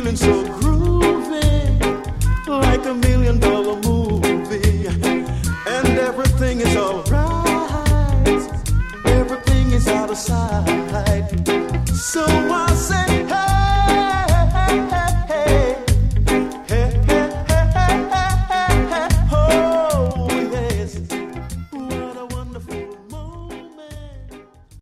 feeling so groovy, like $1,000,000 movie, and everything is alright, everything is out of sight. So why